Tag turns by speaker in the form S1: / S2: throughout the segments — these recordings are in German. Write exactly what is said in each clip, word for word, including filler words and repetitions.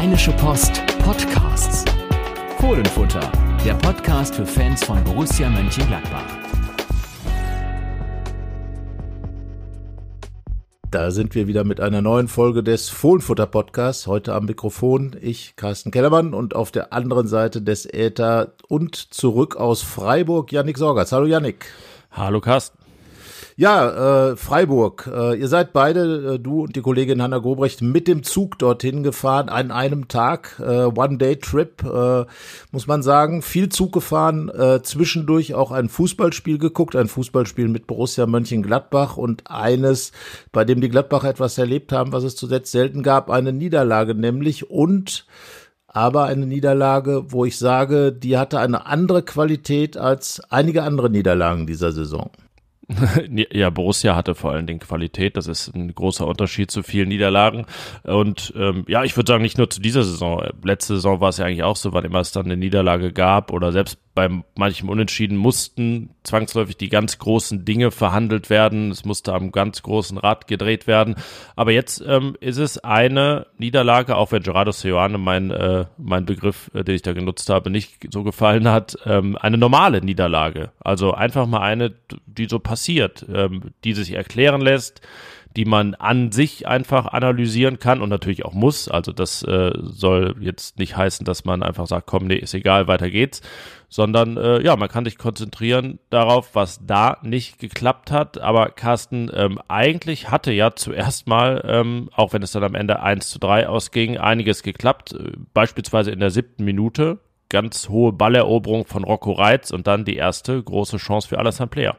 S1: Rheinische Post Podcasts. Fohlenfutter, der Podcast für Fans von Borussia Mönchengladbach.
S2: Da sind wir wieder mit einer neuen Folge des Fohlenfutter-Podcasts. Heute am Mikrofon ich, Carsten Kellermann, und auf der anderen Seite des Äther und zurück aus Freiburg, Yannick Sorgatz. Hallo Yannick.
S3: Hallo Carsten.
S2: Ja, äh, Freiburg. Äh, ihr seid beide, äh, du und die Kollegin Hanna Gobrecht, mit dem Zug dorthin gefahren, an einem Tag, äh, One-Day-Trip, äh, muss man sagen. Viel Zug gefahren, äh, zwischendurch auch ein Fußballspiel geguckt, ein Fußballspiel mit Borussia Mönchengladbach und eines, bei dem die Gladbacher etwas erlebt haben, was es zuletzt selten gab, eine Niederlage nämlich und aber eine Niederlage, wo ich sage, die hatte eine andere Qualität als einige andere Niederlagen dieser Saison.
S3: Ja, Borussia hatte vor allen Dingen Qualität, das ist ein großer Unterschied zu vielen Niederlagen und ähm, ja, ich würde sagen, nicht nur zu dieser Saison, letzte Saison war es ja eigentlich auch so, wann immer es dann eine Niederlage gab oder selbst bei manchem Unentschieden mussten zwangsläufig die ganz großen Dinge verhandelt werden, es musste am ganz großen Rad gedreht werden, aber jetzt ähm, ist es eine Niederlage, auch wenn Gerardo Seoane mein, äh, mein Begriff, äh, den ich da genutzt habe, nicht so gefallen hat, ähm, eine normale Niederlage, also einfach mal eine, die so passiert, ähm, die sich erklären lässt, die man an sich einfach analysieren kann und natürlich auch muss. Also das äh, soll jetzt nicht heißen, dass man einfach sagt, komm, nee, ist egal, weiter geht's, sondern äh, ja, man kann sich konzentrieren darauf, was da nicht geklappt hat. Aber Carsten, ähm, eigentlich hatte ja zuerst mal, ähm, auch wenn es dann am Ende eins zu drei ausging, einiges geklappt, äh, beispielsweise in der siebten Minute, ganz hohe Balleroberung von Rocco Reitz und dann die erste große Chance für Alassane Player.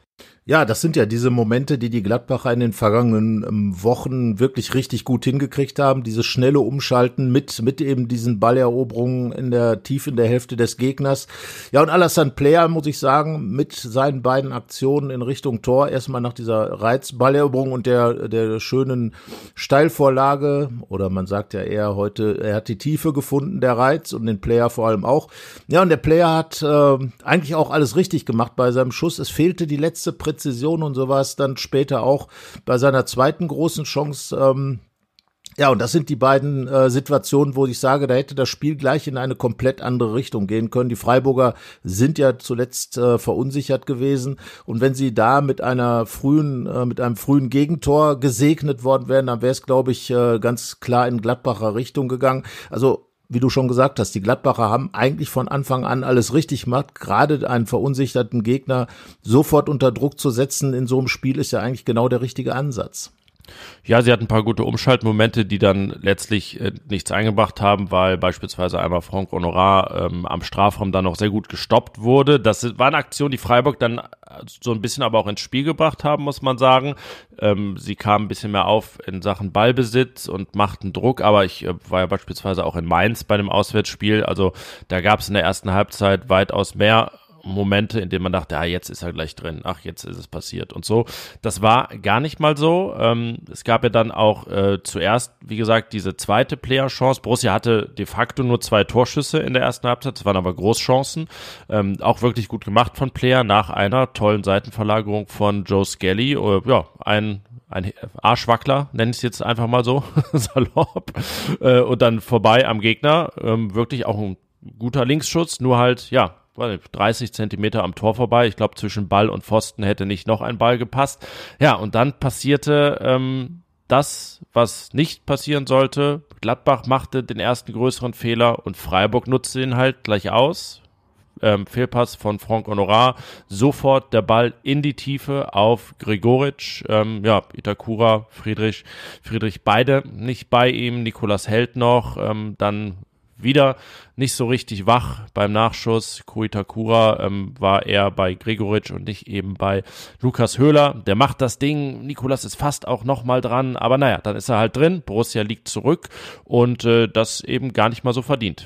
S2: Ja, das sind ja diese Momente, die die Gladbacher in den vergangenen ähm, Wochen wirklich richtig gut hingekriegt haben. Dieses schnelle Umschalten mit mit eben diesen Balleroberungen in der tief in der Hälfte des Gegners. Ja, und Alassane Player, muss ich sagen, mit seinen beiden Aktionen in Richtung Tor, erstmal nach dieser Reitz-Balleroberung und der der schönen Steilvorlage, oder man sagt ja eher heute, er hat die Tiefe gefunden, der Reitz, und den Player vor allem auch. Ja, und der Player hat äh, eigentlich auch alles richtig gemacht bei seinem Schuss. Es fehlte die letzte Präzision Präzision und so war es dann später auch bei seiner zweiten großen Chance. Ähm, ja, und das sind die beiden äh, Situationen, wo ich sage, da hätte das Spiel gleich in eine komplett andere Richtung gehen können. Die Freiburger sind ja zuletzt äh, verunsichert gewesen und wenn sie da mit einer frühen, äh, mit einem frühen Gegentor gesegnet worden wären, dann wäre es, glaube ich, äh, ganz klar in Gladbacher Richtung gegangen. Also wie du schon gesagt hast, die Gladbacher haben eigentlich von Anfang an alles richtig gemacht. Gerade einen verunsicherten Gegner sofort unter Druck zu setzen in so einem Spiel ist ja eigentlich genau der richtige Ansatz.
S3: Ja, sie hatten ein paar gute Umschaltmomente, die dann letztlich äh, nichts eingebracht haben, weil beispielsweise einmal Franck Honorat ähm, am Strafraum dann noch sehr gut gestoppt wurde. Das war eine Aktion, die Freiburg dann so ein bisschen aber auch ins Spiel gebracht haben, muss man sagen. Ähm, sie kamen ein bisschen mehr auf in Sachen Ballbesitz und machten Druck, aber ich äh, war ja beispielsweise auch in Mainz bei dem Auswärtsspiel, also da gab es in der ersten Halbzeit weitaus mehr Momente, in denen man dachte, ja, jetzt ist er gleich drin, ach, jetzt ist es passiert und so. Das war gar nicht mal so. Ähm, es gab ja dann auch äh, zuerst, wie gesagt, diese zweite Player-Chance. Borussia hatte de facto nur zwei Torschüsse in der ersten Halbzeit, das waren aber Großchancen. Ähm, auch wirklich gut gemacht von Player nach einer tollen Seitenverlagerung von Joe Skelly. Äh, ja, ein ein Arschwackler, nenne ich es jetzt einfach mal so, salopp. Äh, und dann vorbei am Gegner, ähm, wirklich auch ein guter Linksschuss, nur halt, ja, dreißig Zentimeter am Tor vorbei. Ich glaube, zwischen Ball und Pfosten hätte nicht noch ein Ball gepasst. Ja, und dann passierte ähm, das, was nicht passieren sollte. Gladbach machte den ersten größeren Fehler und Freiburg nutzte ihn halt gleich aus. Ähm, Fehlpass von Franck Honorat. Sofort der Ball in die Tiefe auf Gregoritsch. Ähm, ja, Itakura, Friedrich, Friedrich beide nicht bei ihm. Nicolas Held noch. Ähm, dann wieder nicht so richtig wach beim Nachschuss. Itakura ähm, war eher bei Gregoritsch und nicht eben bei Lukas Höhler. Der macht das Ding. Nicolas ist fast auch nochmal dran. Aber naja, dann ist er halt drin. Borussia liegt zurück und äh, das eben gar nicht mal so verdient.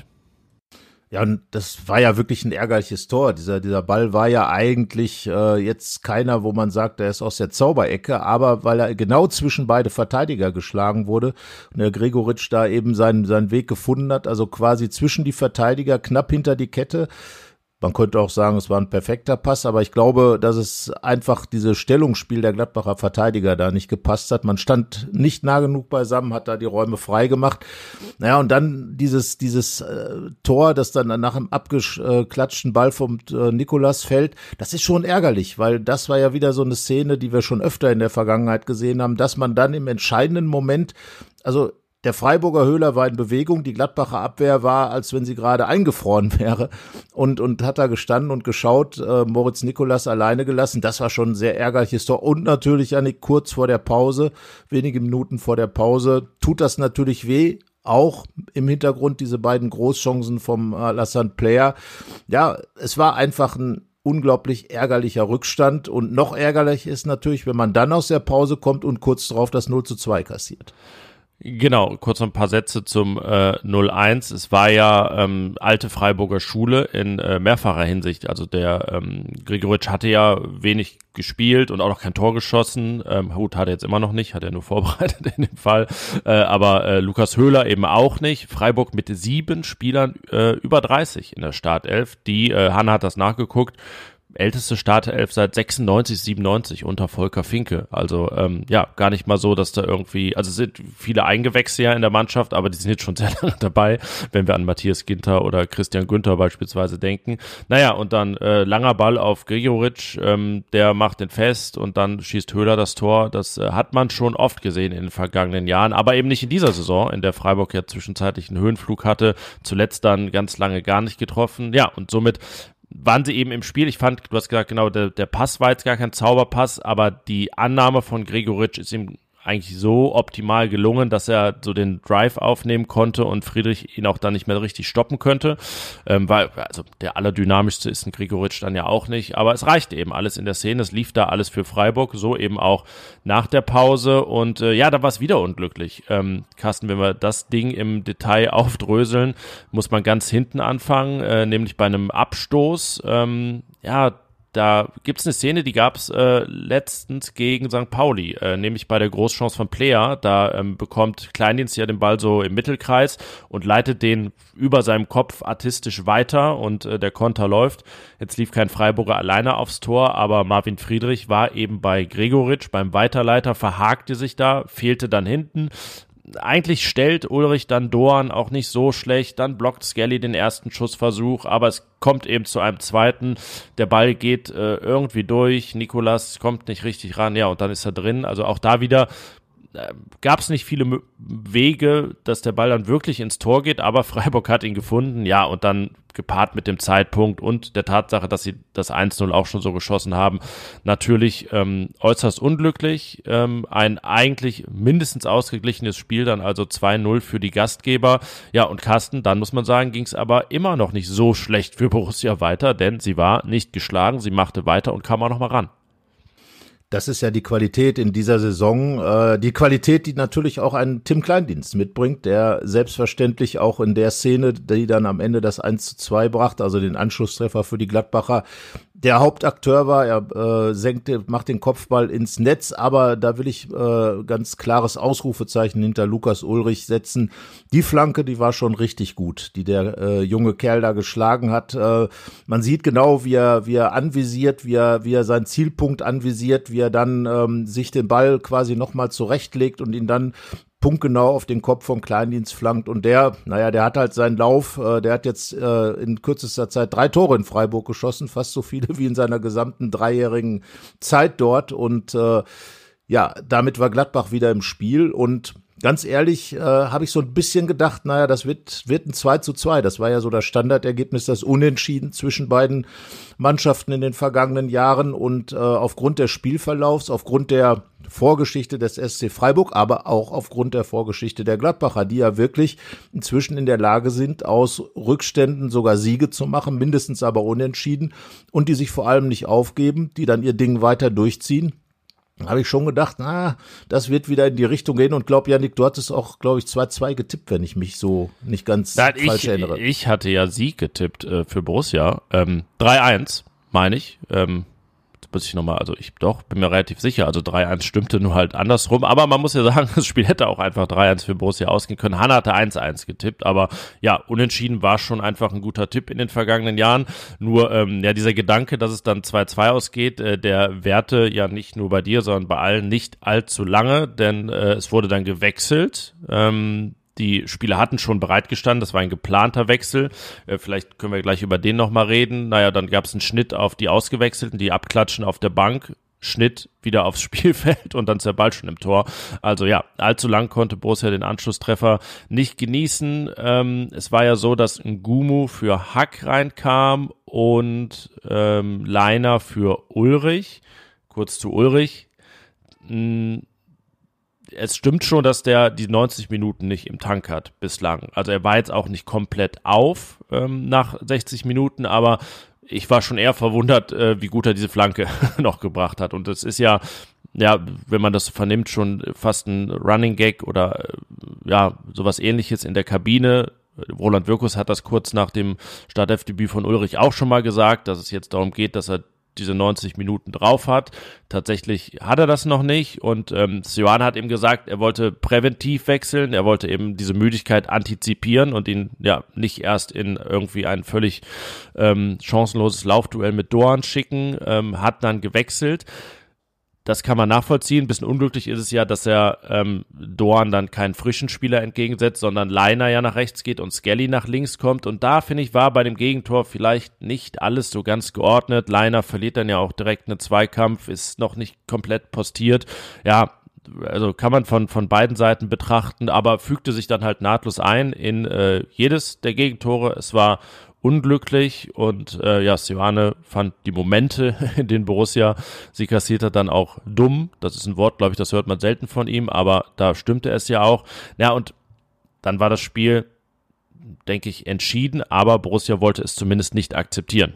S2: Ja, und das war ja wirklich ein ärgerliches Tor. Dieser dieser Ball war ja eigentlich äh, jetzt keiner, wo man sagt, der ist aus der Zauberecke, aber weil er genau zwischen beide Verteidiger geschlagen wurde und der Gregoritsch da eben seinen seinen Weg gefunden hat, also quasi zwischen die Verteidiger, knapp hinter die Kette. Man könnte auch sagen, es war ein perfekter Pass, aber ich glaube, dass es einfach dieses Stellungsspiel der Gladbacher Verteidiger da nicht gepasst hat. Man stand nicht nah genug beisammen, hat da die Räume frei gemacht. Naja, und dann dieses dieses äh, Tor, das dann nach einem abgeklatschten Ball vom äh, Nicolas fällt, das ist schon ärgerlich, weil das war ja wieder so eine Szene, die wir schon öfter in der Vergangenheit gesehen haben, dass man dann im entscheidenden Moment, also der Freiburger Höhler war in Bewegung, die Gladbacher Abwehr war, als wenn sie gerade eingefroren wäre und und hat da gestanden und geschaut, äh, Moritz Nicolas alleine gelassen. Das war schon ein sehr ärgerliches Tor und natürlich, Jannik, kurz vor der Pause, wenige Minuten vor der Pause, tut das natürlich weh. Auch im Hintergrund diese beiden Großchancen vom Alassane Player. Ja, es war einfach ein unglaublich ärgerlicher Rückstand und noch ärgerlich ist natürlich, wenn man dann aus der Pause kommt und kurz darauf das null zu zwei kassiert.
S3: Genau, kurz noch ein paar Sätze zum äh, null eins. Es war ja ähm, alte Freiburger Schule in äh, mehrfacher Hinsicht. Also der ähm, Gregoritsch hatte ja wenig gespielt und auch noch kein Tor geschossen. Ähm, Hut hat er jetzt immer noch nicht, hat er nur vorbereitet in dem Fall. Äh, aber äh, Lukas Höhler eben auch nicht. Freiburg mit sieben Spielern äh, über dreißig in der Startelf. Die, äh, Hanna hat das nachgeguckt, älteste Startelf seit sechsundneunzig, siebenundneunzig unter Volker Finke. Also ähm, ja, gar nicht mal so, dass da irgendwie, also es sind viele Eingewächse ja in der Mannschaft, aber die sind jetzt schon sehr lange dabei, wenn wir an Matthias Ginter oder Christian Günther beispielsweise denken. Naja, und dann äh, langer Ball auf Gregoritsch, ähm, der macht den fest und dann schießt Höhler das Tor. Das äh, hat man schon oft gesehen in den vergangenen Jahren, aber eben nicht in dieser Saison, in der Freiburg ja zwischenzeitlich einen Höhenflug hatte, zuletzt dann ganz lange gar nicht getroffen. Ja, und somit waren sie eben im Spiel. Ich fand, du hast gesagt, genau, der, der Pass war jetzt gar kein Zauberpass, aber die Annahme von Gregoritsch ist ihm eigentlich so optimal gelungen, dass er so den Drive aufnehmen konnte und Friedrich ihn auch dann nicht mehr richtig stoppen könnte, ähm, weil also der allerdynamischste ist ein Gregoritsch dann ja auch nicht, aber es reichte eben alles in der Szene, es lief da alles für Freiburg, so eben auch nach der Pause und äh, ja, da war es wieder unglücklich. Ähm, Carsten, wenn wir das Ding im Detail aufdröseln, muss man ganz hinten anfangen, äh, nämlich bei einem Abstoß, ähm, ja, da gibt's eine Szene, die gab's äh, letztens gegen Sankt Pauli, äh, nämlich bei der Großchance von Player. Da ähm, bekommt Kleindienst ja den Ball so im Mittelkreis und leitet den über seinem Kopf artistisch weiter und äh, der Konter läuft. Jetzt lief kein Freiburger alleine aufs Tor, aber Marvin Friedrich war eben bei Gregoritsch, beim Weiterleiter, verhakte sich da, fehlte dann hinten. Eigentlich stellt Ulrich dann Doan auch nicht so schlecht, dann blockt Skelly den ersten Schussversuch, aber es kommt eben zu einem zweiten, der Ball geht äh, irgendwie durch, Nicolas kommt nicht richtig ran, ja, und dann ist er drin, also auch da wieder äh, gab es nicht viele M- Wege, dass der Ball dann wirklich ins Tor geht, aber Freiburg hat ihn gefunden, ja, und dann gepaart mit dem Zeitpunkt und der Tatsache, dass sie das eins null auch schon so geschossen haben, natürlich ähm, äußerst unglücklich. Ähm, ein eigentlich mindestens ausgeglichenes Spiel, dann also zwei null für die Gastgeber. Ja, und Carsten, dann muss man sagen, ging es aber immer noch nicht so schlecht für Borussia weiter, denn sie war nicht geschlagen, sie machte weiter und kam auch noch mal ran.
S2: Das ist ja die Qualität in dieser Saison, äh, die Qualität, die natürlich auch ein Tim Kleindienst mitbringt, der selbstverständlich auch in der Szene, die dann am Ende das eins zu zwei brachte, also den Anschlusstreffer für die Gladbacher, der Hauptakteur war. Er äh, senkte, macht den Kopfball ins Netz, aber da will ich äh, ganz klares Ausrufezeichen hinter Lukas Ulrich setzen. Die Flanke, die war schon richtig gut, die der äh, junge Kerl da geschlagen hat. Äh, man sieht genau, wie er, wie er anvisiert, wie er, wie er seinen Zielpunkt anvisiert, wie er dann ähm, sich den Ball quasi nochmal zurechtlegt und ihn dann punktgenau auf den Kopf vom Kleindienst flankt. Und der, naja, der hat halt seinen Lauf, äh, der hat jetzt äh, in kürzester Zeit drei Tore in Freiburg geschossen, fast so viele wie in seiner gesamten dreijährigen Zeit dort. Und äh, ja, damit war Gladbach wieder im Spiel. Und ganz ehrlich, äh, habe ich so ein bisschen gedacht, naja, das wird wird ein zwei zu zwei. Das war ja so das Standardergebnis, das Unentschieden zwischen beiden Mannschaften in den vergangenen Jahren. Und äh, aufgrund des Spielverlaufs, aufgrund der Vorgeschichte des S C Freiburg, aber auch aufgrund der Vorgeschichte der Gladbacher, die ja wirklich inzwischen in der Lage sind, aus Rückständen sogar Siege zu machen, mindestens aber unentschieden, und die sich vor allem nicht aufgeben, die dann ihr Ding weiter durchziehen. Habe ich schon gedacht, na, das wird wieder in die Richtung gehen, und glaub, Jannik, du hattest auch, glaube ich, zwei zwei getippt, wenn ich mich so nicht ganz
S3: Nein,
S2: falsch
S3: ich,
S2: erinnere.
S3: Ich hatte ja Sieg getippt äh, für Borussia, ähm, drei eins, meine ich, ähm, muss ich nochmal, also ich doch, bin mir relativ sicher, also drei eins stimmte nur halt andersrum, aber man muss ja sagen, das Spiel hätte auch einfach drei eins für Borussia ausgehen können. Hanna hatte eins eins getippt, aber ja, unentschieden war schon einfach ein guter Tipp in den vergangenen Jahren, nur ähm, ja, dieser Gedanke, dass es dann zwei zwei ausgeht, äh, der währte ja nicht nur bei dir, sondern bei allen nicht allzu lange, denn äh, es wurde dann gewechselt, ähm, die Spieler hatten schon bereitgestanden, das war ein geplanter Wechsel, äh, vielleicht können wir gleich über den nochmal reden. Naja, dann gab es einen Schnitt auf die Ausgewechselten, die abklatschen auf der Bank, Schnitt wieder aufs Spielfeld und dann ist der Ball schon im Tor. Also ja, allzu lang konnte Borussia den Anschlusstreffer nicht genießen. Ähm, es war ja so, dass Ngumu für Hack reinkam und ähm, Leiner für Ulrich. Kurz zu Ulrich. Mh, Es stimmt schon, dass der die neunzig Minuten nicht im Tank hat bislang. Also er war jetzt auch nicht komplett auf ähm, nach sechzig Minuten, aber ich war schon eher verwundert, äh, wie gut er diese Flanke noch gebracht hat. Und das ist ja, ja, wenn man das vernimmt, schon fast ein Running Gag oder äh, ja, sowas Ähnliches in der Kabine. Roland Wirkus hat das kurz nach dem Startelfdebüt von Ulrich auch schon mal gesagt, dass es jetzt darum geht, dass er diese neunzig Minuten drauf hat. Tatsächlich hat er das noch nicht und ähm, Sioane hat ihm gesagt, er wollte präventiv wechseln, er wollte eben diese Müdigkeit antizipieren und ihn ja nicht erst in irgendwie ein völlig ähm, chancenloses Laufduell mit Doan schicken, ähm, hat dann gewechselt. Das kann man nachvollziehen. Ein bisschen unglücklich ist es ja, dass er ähm, Doan dann keinen frischen Spieler entgegensetzt, sondern Leiner ja nach rechts geht und Skelly nach links kommt. Und da, finde ich, war bei dem Gegentor vielleicht nicht alles so ganz geordnet. Leiner verliert dann ja auch direkt einen Zweikampf, ist noch nicht komplett postiert. Ja, also kann man von von beiden Seiten betrachten, aber fügte sich dann halt nahtlos ein in äh, jedes der Gegentore. Es war unglücklich und äh, ja, Sioane fand die Momente, in denen Borussia sie kassiert hat, dann auch dumm. Das ist ein Wort, glaube ich, das hört man selten von ihm, aber da stimmte es ja auch. Ja, und dann war das Spiel, denke ich, entschieden, aber Borussia wollte es zumindest nicht akzeptieren.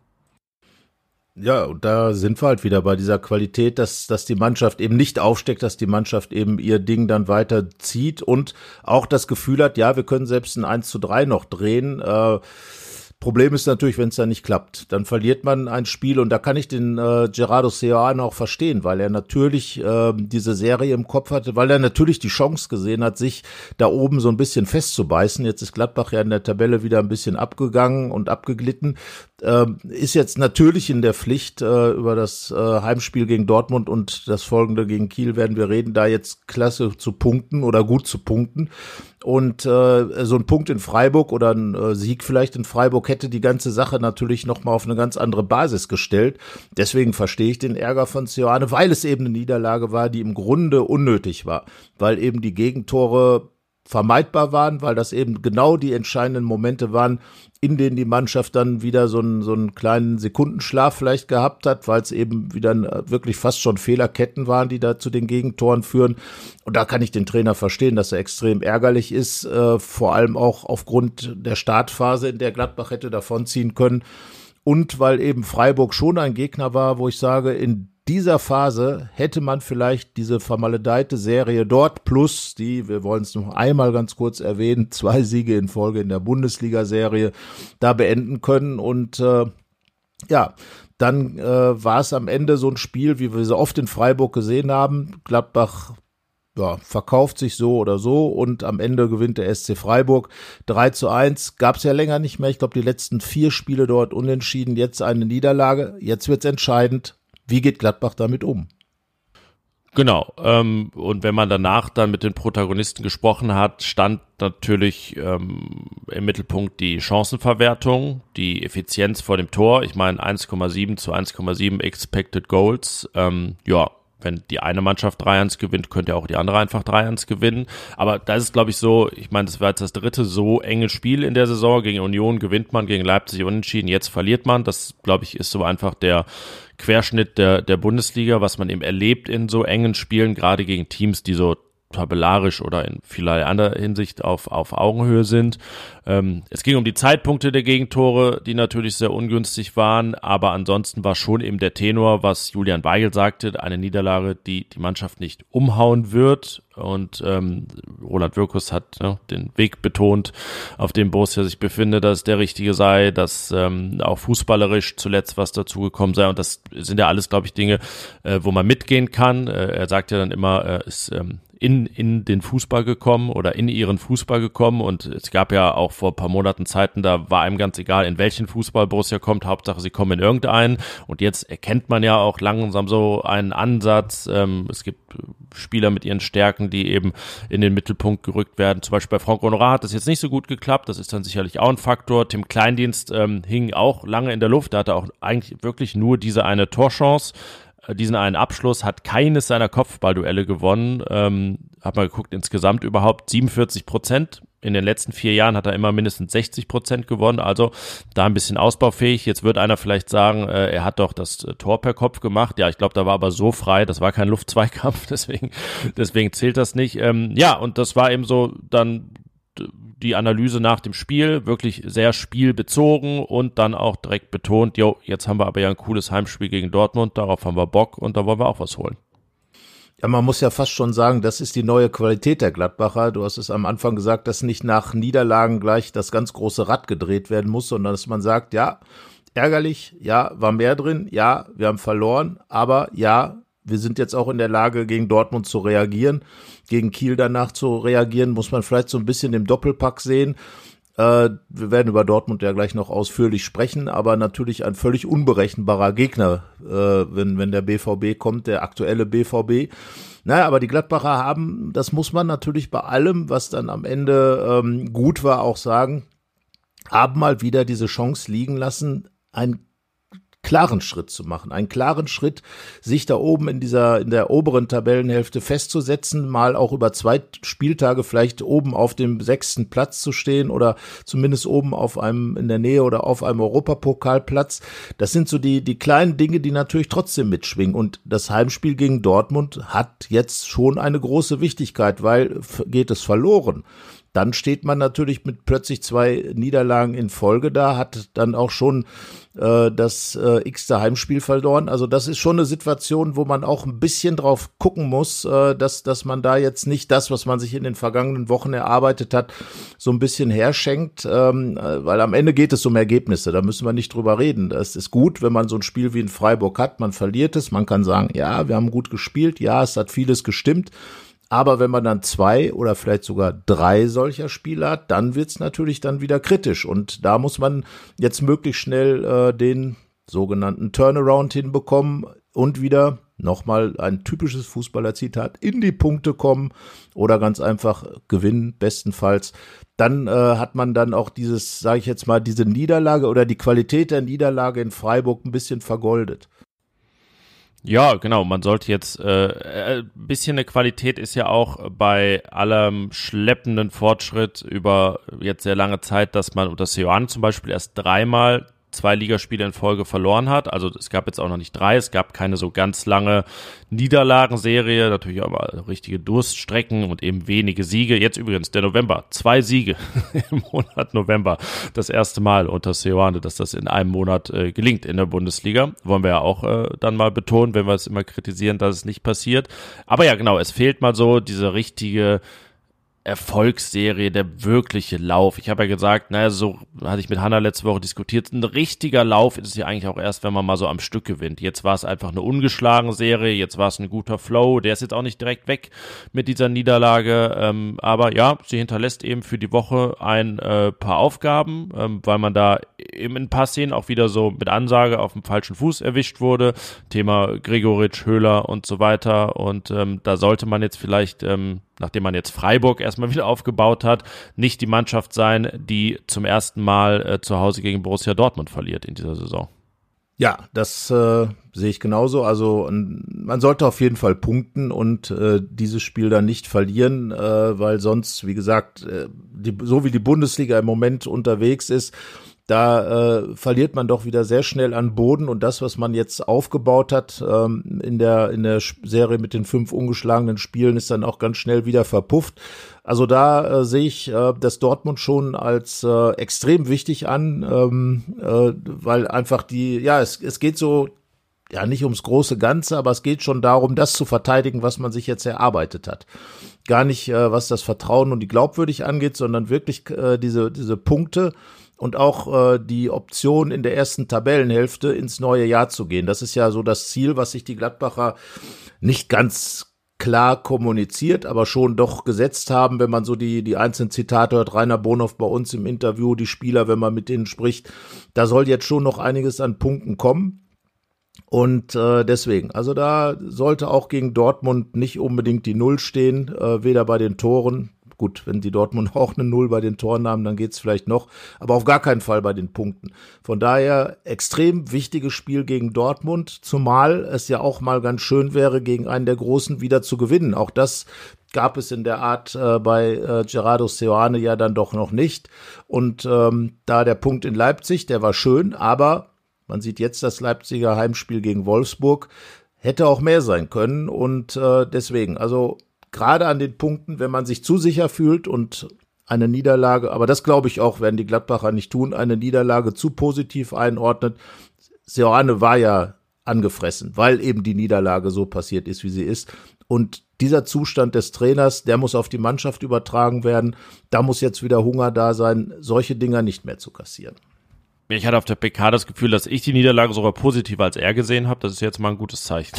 S2: Ja, und da sind wir halt wieder bei dieser Qualität, dass, dass die Mannschaft eben nicht aufsteckt, dass die Mannschaft eben ihr Ding dann weiter zieht und auch das Gefühl hat, ja, wir können selbst ein eins zu drei noch drehen. Äh, Problem ist natürlich, wenn es dann nicht klappt, dann verliert man ein Spiel und da kann ich den äh, Gerardo Sioane auch verstehen, weil er natürlich äh, diese Serie im Kopf hatte, weil er natürlich die Chance gesehen hat, sich da oben so ein bisschen festzubeißen. Jetzt ist Gladbach ja in der Tabelle wieder ein bisschen abgegangen und abgeglitten, äh, ist jetzt natürlich in der Pflicht, äh, über das äh, Heimspiel gegen Dortmund und das folgende gegen Kiel werden wir reden, da jetzt klasse zu punkten oder gut zu punkten. Und äh, so ein Punkt in Freiburg oder ein äh, Sieg vielleicht in Freiburg hätte die ganze Sache natürlich nochmal auf eine ganz andere Basis gestellt. Deswegen verstehe ich den Ärger von Sioane, weil es eben eine Niederlage war, die im Grunde unnötig war, weil eben die Gegentore vermeidbar waren, weil das eben genau die entscheidenden Momente waren, in denen die Mannschaft dann wieder so einen, so einen kleinen Sekundenschlaf vielleicht gehabt hat, weil es eben wieder wirklich fast schon Fehlerketten waren, die da zu den Gegentoren führen. Und da kann ich den Trainer verstehen, dass er extrem ärgerlich ist, äh, vor allem auch aufgrund der Startphase, in der Gladbach hätte davonziehen können. Und weil eben Freiburg schon ein Gegner war, wo ich sage, in dieser Phase hätte man vielleicht diese vermaledeite Serie dort plus die, wir wollen es noch einmal ganz kurz erwähnen, zwei Siege in Folge in der Bundesliga-Serie da beenden können und äh, ja, dann äh, war es am Ende so ein Spiel, wie wir so oft in Freiburg gesehen haben. Gladbach ja, verkauft sich so oder so und am Ende gewinnt der S C Freiburg drei zu eins. Gab es ja länger nicht mehr. Ich glaube, die letzten vier Spiele dort unentschieden. Jetzt eine Niederlage. Jetzt wird's entscheidend. Wie geht Gladbach damit um?
S3: Genau, ähm, und wenn man danach dann mit den Protagonisten gesprochen hat, stand natürlich ähm, im Mittelpunkt die Chancenverwertung, die Effizienz vor dem Tor. Ich meine eins Komma sieben zu eins Komma sieben Expected Goals. Ähm, ja, wenn die eine Mannschaft drei eins gewinnt, könnte ja auch die andere einfach drei eins gewinnen. Aber da ist es, glaube ich, so, ich meine, das war jetzt das dritte so enge Spiel in der Saison. Gegen Union gewinnt man, gegen Leipzig unentschieden, jetzt verliert man. Das, glaube ich, ist so einfach der Querschnitt der, der Bundesliga, was man eben erlebt in so engen Spielen, gerade gegen Teams, die so tabellarisch oder in vielerlei anderer Hinsicht auf, auf Augenhöhe sind. Ähm, es ging um die Zeitpunkte der Gegentore, die natürlich sehr ungünstig waren, aber ansonsten war schon eben der Tenor, was Julian Weigel sagte, eine Niederlage, die die Mannschaft nicht umhauen wird. Und ähm, Roland Wirkus hat ne, den Weg betont, auf dem Borussia sich befindet, dass es der richtige sei, dass ähm, auch fußballerisch zuletzt was dazugekommen sei. Und das sind ja alles, glaube ich, Dinge, äh, wo man mitgehen kann. Äh, er sagt ja dann immer, er ist ähm, in in den Fußball gekommen oder in ihren Fußball gekommen. Und es gab ja auch vor ein paar Monaten Zeiten, da war einem ganz egal, in welchen Fußball Borussia kommt. Hauptsache, sie kommen in irgendeinen. Und jetzt erkennt man ja auch langsam so einen Ansatz. Ähm, es gibt Spieler mit ihren Stärken, die eben in den Mittelpunkt gerückt werden. Zum Beispiel bei Franck Honorat hat das jetzt nicht so gut geklappt. Das ist dann sicherlich auch ein Faktor. Tim Kleindienst ähm, hing auch lange in der Luft. Da hatte auch eigentlich wirklich nur diese eine Torchance. Diesen einen Abschluss, hat keines seiner Kopfballduelle gewonnen. Ähm, hat mal geguckt, insgesamt überhaupt siebenundvierzig Prozent. In den letzten vier Jahren hat er immer mindestens sechzig Prozent gewonnen, also da ein bisschen ausbaufähig. Jetzt wird einer vielleicht sagen, äh, er hat doch das äh, Tor per Kopf gemacht. Ja, ich glaube, da war aber so frei, das war kein Luftzweikampf, deswegen, deswegen zählt das nicht. Ähm, ja, und das war eben so dann die Analyse nach dem Spiel, wirklich sehr spielbezogen und dann auch direkt betont, jo, jetzt haben wir aber ja ein cooles Heimspiel gegen Dortmund, darauf haben wir Bock und da wollen wir auch was holen.
S2: Ja, man muss ja fast schon sagen, das ist die neue Qualität der Gladbacher. Du hast es am Anfang gesagt, dass nicht nach Niederlagen gleich das ganz große Rad gedreht werden muss, sondern dass man sagt, ja, ärgerlich, ja, war mehr drin, ja, wir haben verloren, aber ja, wir sind jetzt auch in der Lage, gegen Dortmund zu reagieren, gegen Kiel danach zu reagieren, muss man vielleicht so ein bisschen im Doppelpack sehen. Äh, wir werden über Dortmund ja gleich noch ausführlich sprechen, aber natürlich ein völlig unberechenbarer Gegner, äh, wenn, wenn der B V B kommt, der aktuelle B V B. Naja, aber die Gladbacher haben, das muss man natürlich bei allem, was dann am Ende ähm, gut war, auch sagen, haben mal wieder diese Chance liegen lassen, ein klaren Schritt zu machen, einen klaren Schritt, sich da oben in dieser, in der oberen Tabellenhälfte festzusetzen, mal auch über zwei Spieltage vielleicht oben auf dem sechsten Platz zu stehen oder zumindest oben auf einem, in der Nähe oder auf einem Europapokalplatz. Das sind so die, die kleinen Dinge, die natürlich trotzdem mitschwingen. Und das Heimspiel gegen Dortmund hat jetzt schon eine große Wichtigkeit, weil geht es verloren, dann steht man natürlich mit plötzlich zwei Niederlagen in Folge da, hat dann auch schon äh, das äh, x-te Heimspiel verloren. Also das ist schon eine Situation, wo man auch ein bisschen drauf gucken muss, äh, dass dass man da jetzt nicht das, was man sich in den vergangenen Wochen erarbeitet hat, so ein bisschen herschenkt, ähm, weil am Ende geht es um Ergebnisse, da müssen wir nicht drüber reden. Es ist gut, wenn man so ein Spiel wie in Freiburg hat, man verliert es, man kann sagen, ja, wir haben gut gespielt, ja, es hat vieles gestimmt. Aber wenn man dann zwei oder vielleicht sogar drei solcher Spiele hat, dann wird's natürlich dann wieder kritisch. Und da muss man jetzt möglichst schnell äh, den sogenannten Turnaround hinbekommen und wieder nochmal ein typisches Fußballerzitat in die Punkte kommen oder ganz einfach gewinnen, bestenfalls. Dann äh, hat man dann auch dieses, sage ich jetzt mal, diese Niederlage oder die Qualität der Niederlage in Freiburg ein bisschen vergoldet.
S3: Ja, genau. Man sollte jetzt, äh, ein bisschen eine Qualität ist ja auch bei allem schleppenden Fortschritt über jetzt sehr lange Zeit, dass man unter Seoane zum Beispiel erst dreimal zwei Ligaspiele in Folge verloren hat. Also es gab jetzt auch noch nicht drei, es gab keine so ganz lange Niederlagenserie, natürlich aber richtige Durststrecken und eben wenige Siege. Jetzt übrigens der November, zwei Siege im Monat November. Das erste Mal unter Seoane, dass das in einem Monat äh, gelingt in der Bundesliga. Wollen wir ja auch äh, dann mal betonen, wenn wir es immer kritisieren, dass es nicht passiert. Aber ja, genau, es fehlt mal so diese richtige Erfolgsserie, der wirkliche Lauf. Ich habe ja gesagt, naja, so hatte ich mit Hanna letzte Woche diskutiert, ein richtiger Lauf ist es ja eigentlich auch erst, wenn man mal so am Stück gewinnt. Jetzt war es einfach eine ungeschlagene Serie, jetzt war es ein guter Flow, der ist jetzt auch nicht direkt weg mit dieser Niederlage, ähm, aber ja, sie hinterlässt eben für die Woche ein äh, paar Aufgaben, ähm, weil man da eben in ein paar Szenen auch wieder so mit Ansage auf dem falschen Fuß erwischt wurde, Thema Gregoritsch, Höhler und so weiter, und ähm, da sollte man jetzt vielleicht ähm, nachdem man jetzt Freiburg erstmal wieder aufgebaut hat, nicht die Mannschaft sein, die zum ersten Mal äh, zu Hause gegen Borussia Dortmund verliert in dieser Saison.
S2: Ja, das äh, sehe ich genauso. Also man sollte auf jeden Fall punkten und äh, dieses Spiel dann nicht verlieren, äh, weil sonst, wie gesagt, äh, die, so wie die Bundesliga im Moment unterwegs ist, da äh, verliert man doch wieder sehr schnell an Boden und das, was man jetzt aufgebaut hat ähm, in der in der Serie mit den fünf ungeschlagenen Spielen, ist dann auch ganz schnell wieder verpufft. Also da äh, sehe ich äh, das Dortmund schon als äh, extrem wichtig an, ähm, äh, weil einfach die, ja, es, es geht so, ja, nicht ums große Ganze, aber es geht schon darum, das zu verteidigen, was man sich jetzt erarbeitet hat. Gar nicht, äh, was das Vertrauen und die Glaubwürdigkeit angeht, sondern wirklich äh, diese diese Punkte und auch äh, die Option in der ersten Tabellenhälfte ins neue Jahr zu gehen. Das ist ja so das Ziel, was sich die Gladbacher nicht ganz klar kommuniziert, aber schon doch gesetzt haben, wenn man so die die einzelnen Zitate hört. Rainer Bonhoff bei uns im Interview, die Spieler, wenn man mit denen spricht, da soll jetzt schon noch einiges an Punkten kommen. Und äh, deswegen, also da sollte auch gegen Dortmund nicht unbedingt die Null stehen, äh, weder bei den Toren. Gut, wenn die Dortmund auch eine Null bei den Toren haben, dann geht's vielleicht noch, aber auf gar keinen Fall bei den Punkten. Von daher extrem wichtiges Spiel gegen Dortmund, zumal es ja auch mal ganz schön wäre, gegen einen der Großen wieder zu gewinnen. Auch das gab es in der Art äh, bei äh, Gerardo Seoane ja dann doch noch nicht. Und ähm, da der Punkt in Leipzig, der war schön, aber man sieht jetzt das Leipziger Heimspiel gegen Wolfsburg, hätte auch mehr sein können und äh, deswegen, also gerade an den Punkten, wenn man sich zu sicher fühlt und eine Niederlage, aber das glaube ich auch, werden die Gladbacher nicht tun, eine Niederlage zu positiv einordnet. Seoane war ja angefressen, weil eben die Niederlage so passiert ist, wie sie ist. Und dieser Zustand des Trainers, der muss auf die Mannschaft übertragen werden. Da muss jetzt wieder Hunger da sein, solche Dinger nicht mehr zu kassieren.
S3: Ich hatte auf der P K das Gefühl, dass ich die Niederlage sogar positiver als er gesehen habe. Das ist jetzt mal ein gutes Zeichen.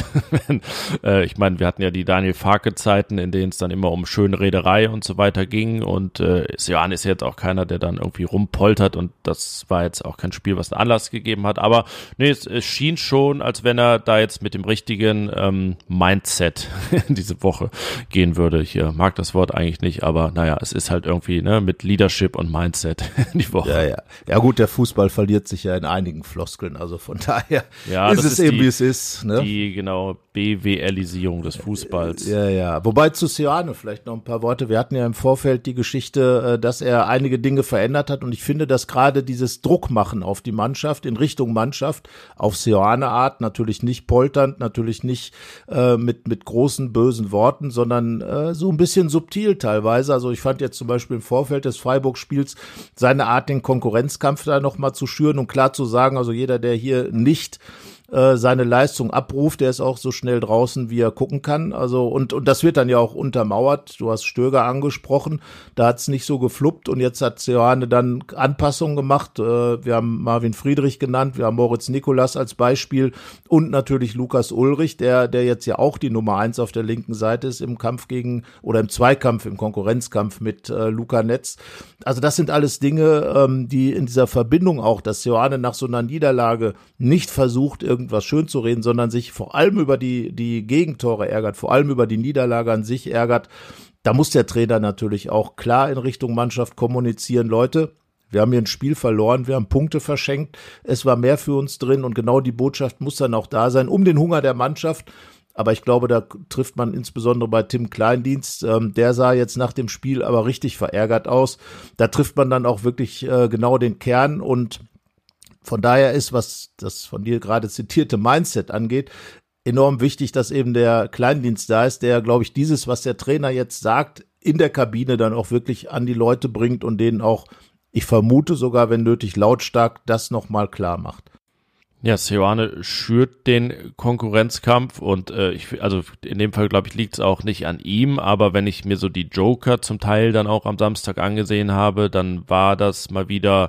S3: äh, ich meine, wir hatten ja die Daniel Farke-Zeiten, in denen es dann immer um Schönrederei und so weiter ging. Und äh, Seoane ist jetzt auch keiner, der dann irgendwie rumpoltert. Und das war jetzt auch kein Spiel, was einen Anlass gegeben hat. Aber nee, es, es schien schon, als wenn er da jetzt mit dem richtigen ähm, Mindset diese Woche gehen würde. Ich äh, mag das Wort eigentlich nicht, aber naja, es ist halt irgendwie ne mit Leadership und Mindset die Woche.
S2: Ja, ja. Ja gut, der Fußball verliert sich ja in einigen Floskeln, also von daher
S3: ja,
S2: ist es
S3: ist
S2: eben,
S3: die,
S2: wie es ist. Ne?
S3: Die, genau, B W L-Isierung des Fußballs.
S2: Ja, ja. Wobei zu Seoane vielleicht noch ein paar Worte. Wir hatten ja im Vorfeld die Geschichte, dass er einige Dinge verändert hat und ich finde, dass gerade dieses Druckmachen auf die Mannschaft, in Richtung Mannschaft, auf Seoane-Art, natürlich nicht polternd, natürlich nicht äh, mit mit großen, bösen Worten, sondern äh, so ein bisschen subtil teilweise. Also ich fand jetzt zum Beispiel im Vorfeld des Freiburg-Spiels seine Art, den Konkurrenzkampf da nochmal zu schüren und klar zu sagen, also jeder, der hier nicht äh, seine Leistung abruft, der ist auch so schnell draußen, wie er gucken kann. Also und und das wird dann ja auch untermauert. Du hast Stöger angesprochen, da hat's nicht so gefluppt und jetzt hat Seoane dann Anpassungen gemacht. Äh, wir haben Marvin Friedrich genannt, wir haben Moritz Nicolas als Beispiel und natürlich Lukas Ullrich, der der jetzt ja auch die Nummer eins auf der linken Seite ist im Kampf gegen oder im Zweikampf, im Konkurrenzkampf mit äh, Luca Netz. Also das sind alles Dinge, ähm, die in dieser Verbindung auch, dass Seoane nach so einer Niederlage nicht versucht, irgendwas schön zu reden, sondern sich vor allem über die die Gegentore ärgert, vor allem über die Niederlage an sich ärgert. Da muss der Trainer natürlich auch klar in Richtung Mannschaft kommunizieren, Leute, wir haben hier ein Spiel verloren, wir haben Punkte verschenkt, es war mehr für uns drin und genau die Botschaft muss dann auch da sein, um den Hunger der Mannschaft. Aber ich glaube, da trifft man insbesondere bei Tim Kleindienst, ähm, der sah jetzt nach dem Spiel aber richtig verärgert aus. Da trifft man dann auch wirklich äh, genau den Kern und von daher ist, was das von dir gerade zitierte Mindset angeht, enorm wichtig, dass eben der Kleindienst da ist, der, glaube ich, dieses, was der Trainer jetzt sagt, in der Kabine dann auch wirklich an die Leute bringt und denen auch, ich vermute sogar, wenn nötig, lautstark das nochmal klar macht.
S3: Ja, Seoane schürt den Konkurrenzkampf und äh, ich, also in dem Fall, glaube ich, liegt es auch nicht an ihm, aber wenn ich mir so die Joker zum Teil dann auch am Samstag angesehen habe, dann war das mal wieder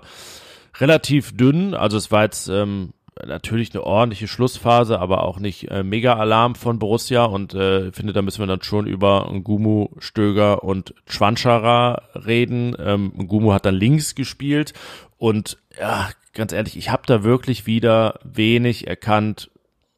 S3: relativ dünn, also es war jetzt ähm, natürlich eine ordentliche Schlussphase, aber auch nicht äh, Mega-Alarm von Borussia und äh, finde, da müssen wir dann schon über Ngumu, Stöger und Schwanschara reden. Ähm, Ngumu hat dann links gespielt und ja, ganz ehrlich, ich habe da wirklich wieder wenig erkannt,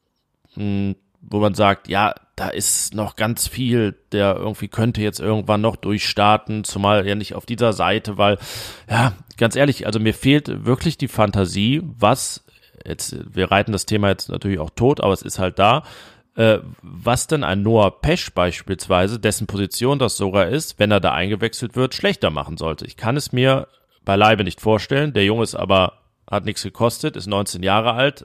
S3: mh, wo man sagt, ja, da ist noch ganz viel, der irgendwie könnte jetzt irgendwann noch durchstarten, zumal ja nicht auf dieser Seite, weil, ja, ganz ehrlich, also mir fehlt wirklich die Fantasie, was, jetzt, wir reiten das Thema jetzt natürlich auch tot, aber es ist halt da, äh, was denn ein Noah Pesch beispielsweise, dessen Position das sogar ist, wenn er da eingewechselt wird, schlechter machen sollte. Ich kann es mir beileibe nicht vorstellen, der Junge ist aber hat nichts gekostet, ist neunzehn Jahre alt,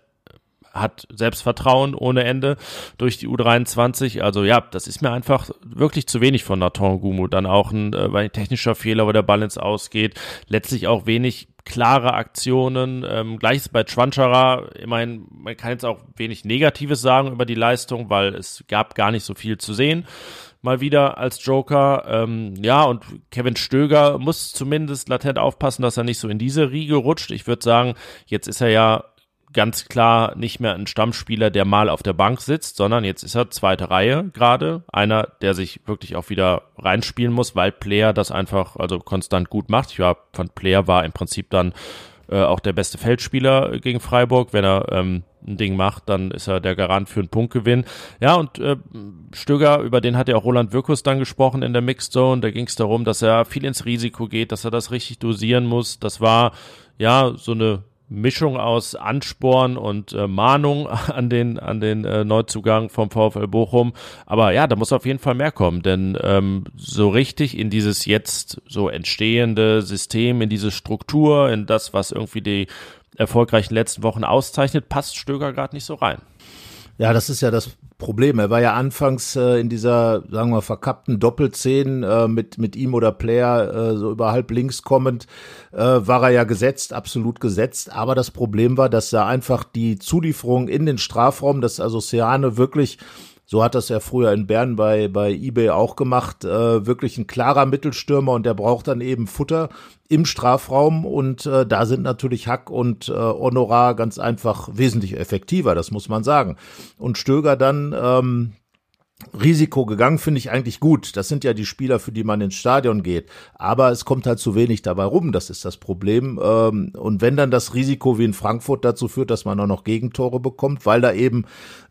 S3: hat Selbstvertrauen ohne Ende durch die U dreiundzwanzig. Also ja, das ist mir einfach wirklich zu wenig von Nathan Gumu. Dann auch ein, äh, ein technischer Fehler, wo der Ball ins Ausgeht. Letztlich auch wenig klare Aktionen. Ähm, Gleiches bei Chwanchara. Ich meine, man kann jetzt auch wenig Negatives sagen über die Leistung, weil es gab gar nicht so viel zu sehen. Mal wieder als Joker. Ähm, ja, und Kevin Stöger muss zumindest latent aufpassen, dass er nicht so in diese Riege rutscht. Ich würde sagen, jetzt ist er ja ganz klar nicht mehr ein Stammspieler, der mal auf der Bank sitzt, sondern jetzt ist er zweite Reihe gerade. Einer, der sich wirklich auch wieder reinspielen muss, weil Player das einfach also konstant gut macht. Ich war, fand Player war im Prinzip dann äh, auch der beste Feldspieler gegen Freiburg. Wenn er ähm, ein Ding macht, dann ist er der Garant für einen Punktgewinn. Ja, und äh, Stöger, über den hat ja auch Roland Wirkus dann gesprochen in der Mixed Zone. Da ging es darum, dass er viel ins Risiko geht, dass er das richtig dosieren muss. Das war ja so eine Mischung aus Ansporn und äh, Mahnung an den an den äh, Neuzugang vom VfL Bochum. Aber ja, da muss auf jeden Fall mehr kommen, denn ähm, so richtig in dieses jetzt so entstehende System, in diese Struktur, in das, was irgendwie die erfolgreichen letzten Wochen auszeichnet, passt Stöger gerade nicht so rein.
S2: Ja, das ist ja das Problem. Er war ja anfangs äh, in dieser, sagen wir, verkappten Doppelzehn äh, mit mit ihm oder Player äh, so über halb links kommend, äh, war er ja gesetzt, absolut gesetzt. Aber das Problem war, dass er einfach die Zulieferung in den Strafraum, dass also Seane wirklich, so hat das ja früher in Bern bei bei eBay auch gemacht, äh, wirklich ein klarer Mittelstürmer, und der braucht dann eben Futter im Strafraum, und äh, da sind natürlich Hack und äh, Honorar ganz einfach wesentlich effektiver, das muss man sagen. Und Stöger dann ähm, Risiko gegangen, finde ich eigentlich gut. Das sind ja die Spieler, für die man ins Stadion geht. Aber es kommt halt zu wenig dabei rum, das ist das Problem. Und wenn dann das Risiko wie in Frankfurt dazu führt, dass man auch noch Gegentore bekommt, weil da eben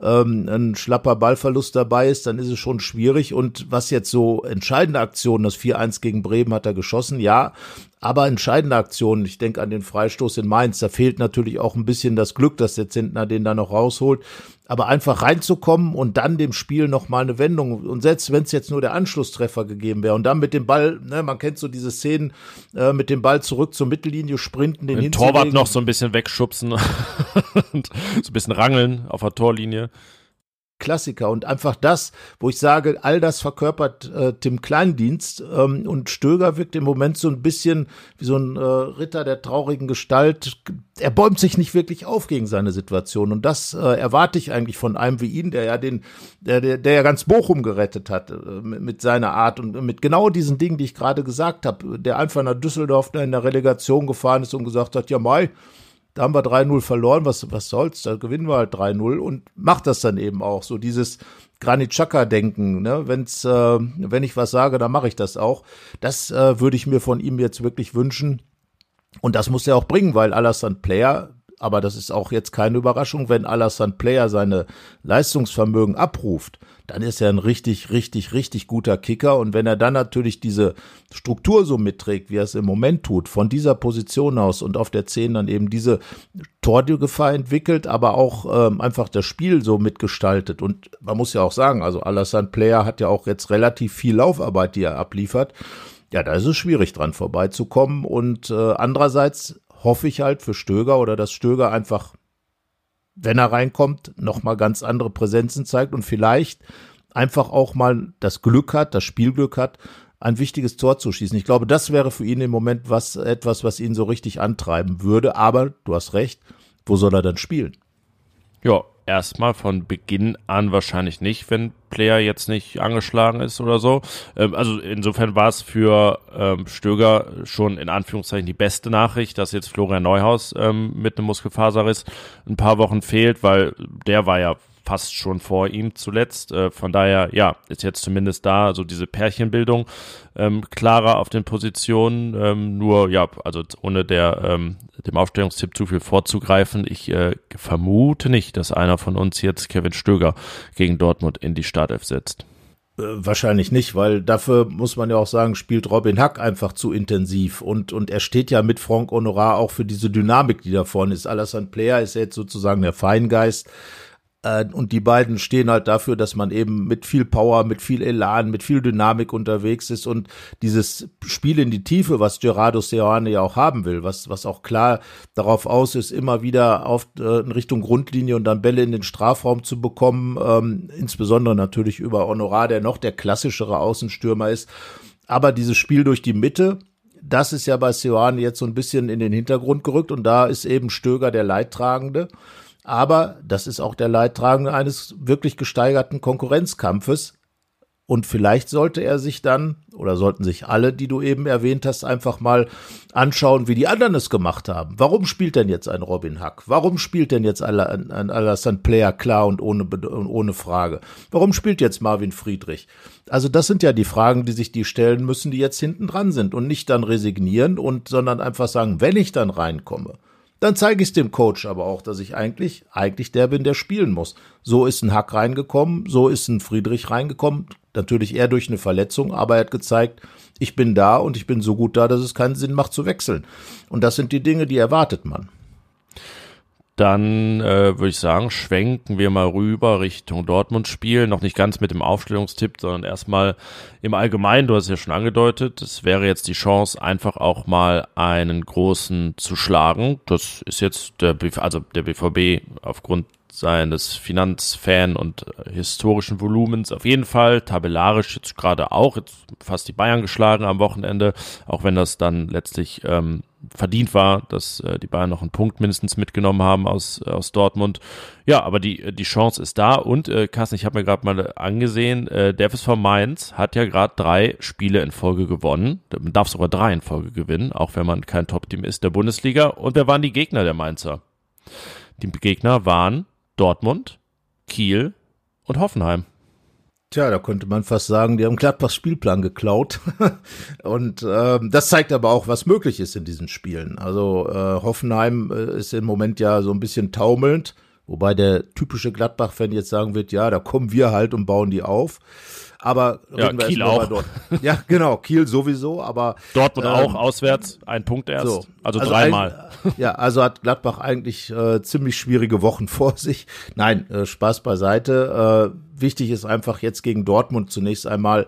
S2: ein schlapper Ballverlust dabei ist, dann ist es schon schwierig. Und was jetzt so entscheidende Aktionen, das vier eins gegen Bremen hat er geschossen, ja, aber entscheidende Aktionen, ich denke an den Freistoß in Mainz, da fehlt natürlich auch ein bisschen das Glück, dass der Zentner den da noch rausholt. Aber einfach reinzukommen und dann dem Spiel nochmal eine Wendung, und selbst wenn es jetzt nur der Anschlusstreffer gegeben wäre und dann mit dem Ball, ne, man kennt so diese Szenen, äh, mit dem Ball zurück zur Mittellinie sprinten, den,
S3: den Torwart noch so ein bisschen wegschubsen und so ein bisschen rangeln auf der Torlinie.
S2: Klassiker, und einfach das, wo ich sage, all das verkörpert äh, Tim Kleindienst, ähm, und Stöger wirkt im Moment so ein bisschen wie so ein äh, Ritter der traurigen Gestalt. Er bäumt sich nicht wirklich auf gegen seine Situation, und das äh, erwarte ich eigentlich von einem wie ihn, der ja den, der, der, der ja ganz Bochum gerettet hat äh, mit, mit seiner Art und mit genau diesen Dingen, die ich gerade gesagt habe, der einfach nach Düsseldorf in der Relegation gefahren ist und gesagt hat, ja Mai, da haben wir drei null verloren, was, was soll's, da gewinnen wir halt drei null, und macht das dann eben auch, so dieses Granit Xhaka-Denken, ne? Wenn's, äh, wenn ich was sage, dann mache ich das auch. Das äh, würde ich mir von ihm jetzt wirklich wünschen, und das muss er auch bringen, weil Alassane Player, aber das ist auch jetzt keine Überraschung, wenn Alassane Player seine Leistungsvermögen abruft, dann ist er ein richtig, richtig, richtig guter Kicker. Und wenn er dann natürlich diese Struktur so mitträgt, wie er es im Moment tut, von dieser Position aus und auf der zehn dann eben diese Torgefahr entwickelt, aber auch ähm, einfach das Spiel so mitgestaltet. Und man muss ja auch sagen, also Alassane Player hat ja auch jetzt relativ viel Laufarbeit, die er abliefert. Ja, da ist es schwierig dran vorbeizukommen. Und äh, andererseits hoffe ich halt für Stöger, oder dass Stöger einfach, wenn er reinkommt, nochmal ganz andere Präsenzen zeigt und vielleicht einfach auch mal das Glück hat, das Spielglück hat, ein wichtiges Tor zu schießen. Ich glaube, das wäre für ihn im Moment was, etwas, was ihn so richtig antreiben würde. Aber du hast recht, wo soll er dann spielen?
S3: Ja, erstmal von Beginn an wahrscheinlich nicht, wenn Player jetzt nicht angeschlagen ist oder so. Ähm, also insofern war es für ähm, Stöger schon in Anführungszeichen die beste Nachricht, dass jetzt Florian Neuhaus ähm, mit einem Muskelfaserriss ein paar Wochen fehlt, weil der war ja fast schon vor ihm zuletzt. Äh, von daher, ja, ist jetzt zumindest da so diese Pärchenbildung ähm, klarer auf den Positionen. Ähm, nur, ja, also ohne der ähm, dem Aufstellungstipp zu viel vorzugreifen, ich äh, vermute nicht, dass einer von uns jetzt Kevin Stöger gegen Dortmund in die Startelf setzt.
S2: Äh, wahrscheinlich nicht, weil dafür muss man ja auch sagen, spielt Robin Hack einfach zu intensiv, und und er steht ja mit Franck Honorat auch für diese Dynamik, die da vorne ist. Alassane Player ist jetzt sozusagen der Feingeist. Und die beiden stehen halt dafür, dass man eben mit viel Power, mit viel Elan, mit viel Dynamik unterwegs ist und dieses Spiel in die Tiefe, was Gerardo Seoane ja auch haben will, was was auch klar darauf aus ist, immer wieder auf äh, in Richtung Grundlinie und dann Bälle in den Strafraum zu bekommen, ähm, insbesondere natürlich über Honorar, der noch der klassischere Außenstürmer ist. Aber dieses Spiel durch die Mitte, das ist ja bei Seoane jetzt so ein bisschen in den Hintergrund gerückt und da ist eben Stöger der Leidtragende. Aber das ist auch der Leidtragende eines wirklich gesteigerten Konkurrenzkampfes. Und vielleicht sollte er sich dann, oder sollten sich alle, die du eben erwähnt hast, einfach mal anschauen, wie die anderen es gemacht haben. Warum spielt denn jetzt ein Robin Hack? Warum spielt denn jetzt ein Alassane Player klar und ohne, ohne Frage? Warum spielt jetzt Marvin Friedrich? Also das sind ja die Fragen, die sich die stellen müssen, die jetzt hinten dran sind und nicht dann resignieren und, sondern einfach sagen, wenn ich dann reinkomme, dann zeige ich es dem Coach aber auch, dass ich eigentlich, eigentlich der bin, der spielen muss. So ist ein Hack reingekommen, so ist ein Friedrich reingekommen. Natürlich eher durch eine Verletzung, aber er hat gezeigt, ich bin da und ich bin so gut da, dass es keinen Sinn macht zu wechseln. Und das sind die Dinge, die erwartet man.
S3: Dann äh, würde ich sagen, schwenken wir mal rüber Richtung Dortmund-Spiel. Noch nicht ganz mit dem Aufstellungstipp, sondern erstmal im Allgemeinen, du hast es ja schon angedeutet, es wäre jetzt die Chance, einfach auch mal einen Großen zu schlagen. Das ist jetzt der, B- also der B V B aufgrund seines Finanzfan- und historischen Volumens auf jeden Fall, tabellarisch jetzt gerade auch, jetzt fast die Bayern geschlagen am Wochenende, auch wenn das dann letztlich ähm, verdient war, dass äh, die Bayern noch einen Punkt mindestens mitgenommen haben aus aus Dortmund. Ja, aber die die Chance ist da und äh, Carsten, ich habe mir gerade mal angesehen, äh, der F S V Mainz hat ja gerade drei Spiele in Folge gewonnen. Man darf sogar drei in Folge gewinnen, auch wenn man kein Top-Team ist der Bundesliga. Und wer waren die Gegner der Mainzer? Die Gegner waren Dortmund, Kiel und Hoffenheim.
S2: Tja, da könnte man fast sagen, die haben Gladbachs Spielplan geklaut. Und äh, das zeigt aber auch, was möglich ist in diesen Spielen. Also äh, Hoffenheim äh, ist im Moment ja so ein bisschen taumelnd, wobei der typische Gladbach-Fan jetzt sagen wird, ja, da kommen wir halt und bauen die auf. Aber
S3: ja,
S2: wir
S3: Kiel auch.
S2: Dort. Ja, genau, Kiel sowieso, aber
S3: Dortmund
S2: ähm,
S3: auch auswärts, ein Punkt erst,
S2: so.
S3: also,
S2: also
S3: dreimal.
S2: Ein, ja, also hat Gladbach eigentlich äh, ziemlich schwierige Wochen vor sich. Nein, äh, Spaß beiseite. Äh, wichtig ist einfach jetzt gegen Dortmund zunächst einmal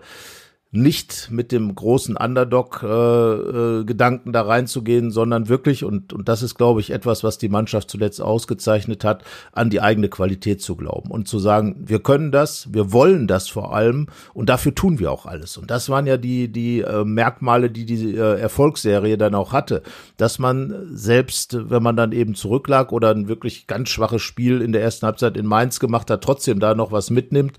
S2: nicht mit dem großen Underdog-Gedanken äh, äh, da reinzugehen, sondern wirklich, und und das ist, glaube ich, etwas, was die Mannschaft zuletzt ausgezeichnet hat, an die eigene Qualität zu glauben und zu sagen, wir können das, wir wollen das vor allem und dafür tun wir auch alles. Und das waren ja die die äh, Merkmale, die die äh, Erfolgsserie dann auch hatte, dass man selbst, wenn man dann eben zurücklag oder ein wirklich ganz schwaches Spiel in der ersten Halbzeit in Mainz gemacht hat, trotzdem da noch was mitnimmt.